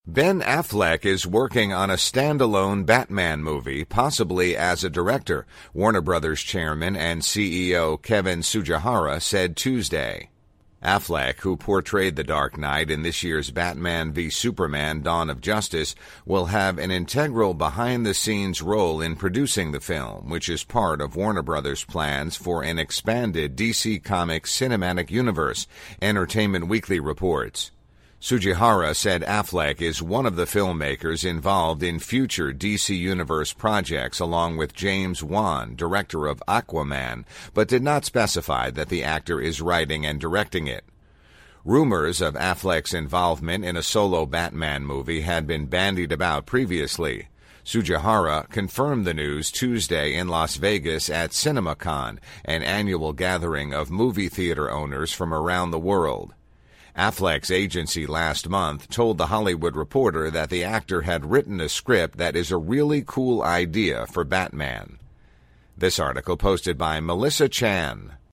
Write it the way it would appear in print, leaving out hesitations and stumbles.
Ben Affleck is working on a standalone Batman movie, possibly as a director, Warner Brothers chairman and CEO Kevin Tsujihara said Tuesday. Affleck, who portrayed the Dark Knight in this year's Batman v Superman: Dawn of Justice, will have an integral behind-the-scenes role in producing the film, which is part of Warner Brothers' plans for an expanded DC Comics cinematic universe, Entertainment Weekly reports. Tsujihara said Affleck is one of the filmmakers involved in future DC Universe projects along with James Wan, director of Aquaman, but did not specify that the actor is writing and directing it. Rumors of Affleck's involvement in a solo Batman movie had been bandied about previously. Tsujihara confirmed the news Tuesday in Las Vegas at CinemaCon, an annual gathering of movie theater owners from around the world. Affleck's agency last month told The Hollywood Reporter that the actor had written a script that is a really cool idea for Batman. This article posted by Melissa Chan.